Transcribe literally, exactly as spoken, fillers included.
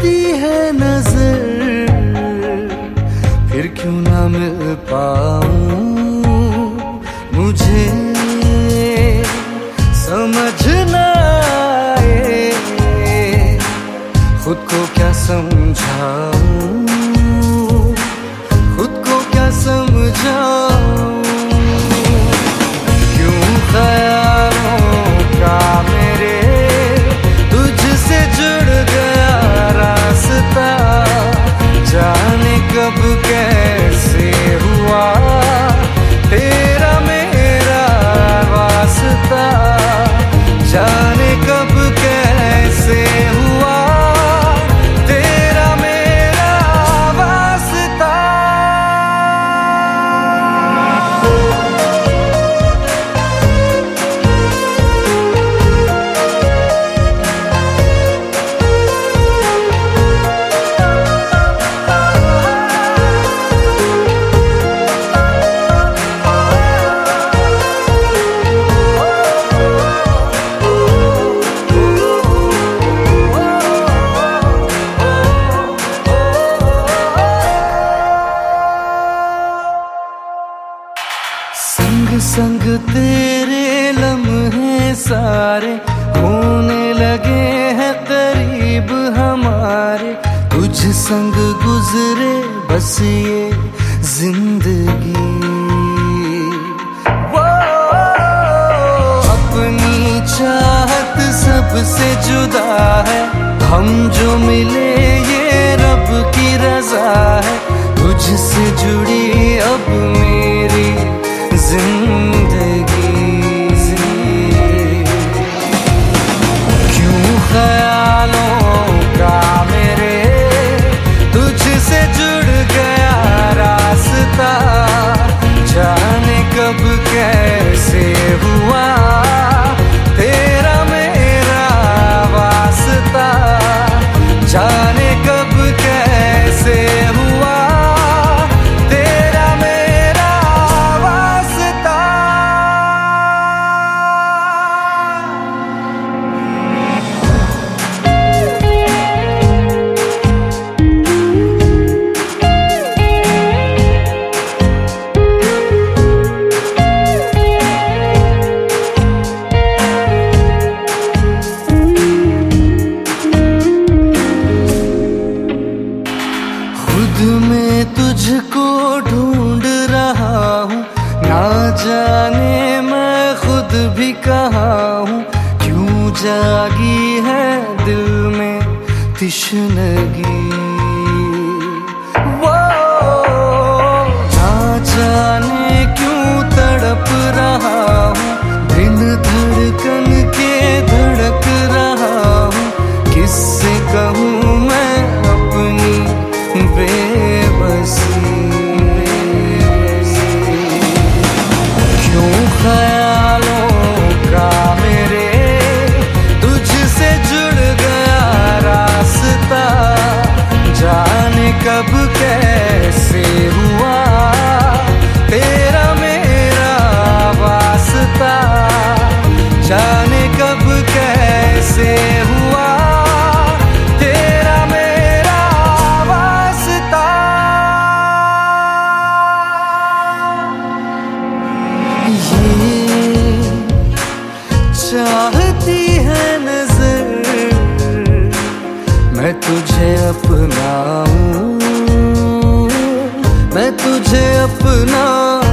चाहती है नजर, फिर क्यों ना मिल पाऊं। मुझे समझ ना आए खुद को क्या समझाऊं, खुद को क्या समझाऊं। क्यों ख्यालों का मेरे तुझसे जुड़ गया रास्ता, जाने कब कैसे हुआ तेरा मेरा वास्ता, जाने कब कैसे हुआ तेरा मेरा वास्ता। संग संग तेरे लम्हे सारे होने लगे हैं करीब हमारे, तुझ संग गुजरे बस ये जिंदगी। वो अपनी चाहत सबसे जुदा है, हम जो मिले ये रब की रजा है, तुझसे जुड़ी अब मेरी जिंदगी। क्यों ख्यालों का मेरे तुझसे जुड़ गया रास्ता, जाने कब कैसे हुआ तेरा मेरा वास्ता, जाने कब कैसे हुआ मैं तुझको ढूंढ रहा हूँ, ना जाने मैं खुद भी कहाँ हूँ। क्यों जागी है दिल में तिश्नगी, वो ना जाने क्यों तड़प रहा हूँ, दिन धड़कन के धड़क रहा हूँ। किससे कहूँ मैं अपनी बेबसी, क्यों ख्यालों का मेरे तुझसे जुड़ गया रास्ता, जाने कब कैसे हुआ तेरा मेरा वास्ता, जाने कब कैसे हुआ चाहती है नजर, मैं तुझे अपनाऊं, मैं तुझे अपना